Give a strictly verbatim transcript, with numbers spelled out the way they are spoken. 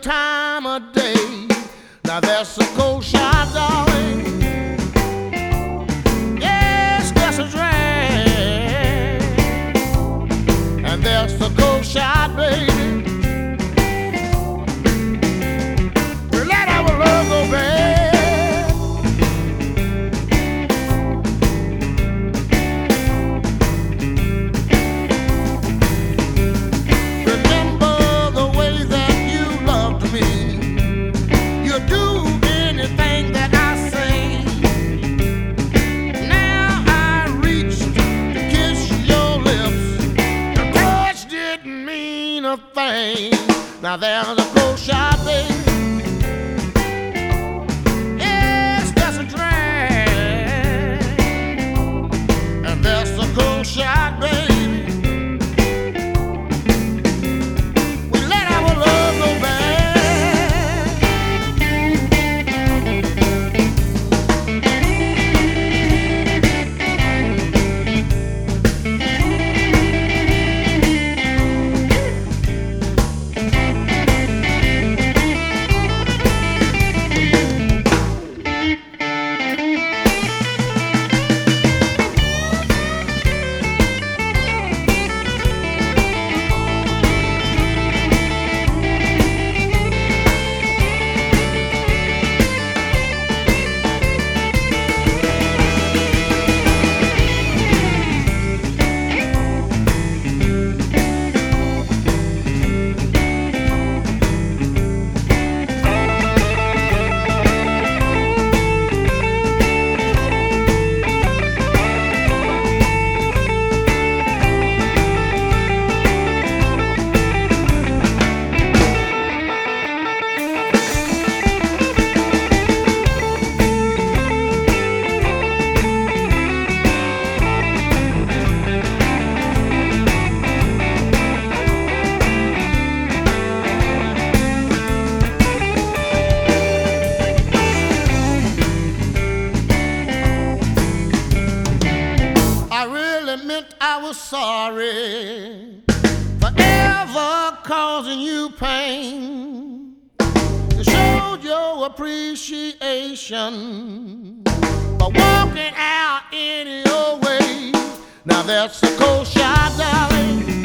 time of day. Now that's a cold shot, darling. Yes, that's a drag. And that's a cold shot, baby. We let our love go bad. Thing. Now there's a cold shot, baby. Yes, that's a drag. And that's a cold shot, baby. We let our love go I was sorry for ever causing you pain. You showed your appreciation by walking out any old way. Now that's a cold shot, darling.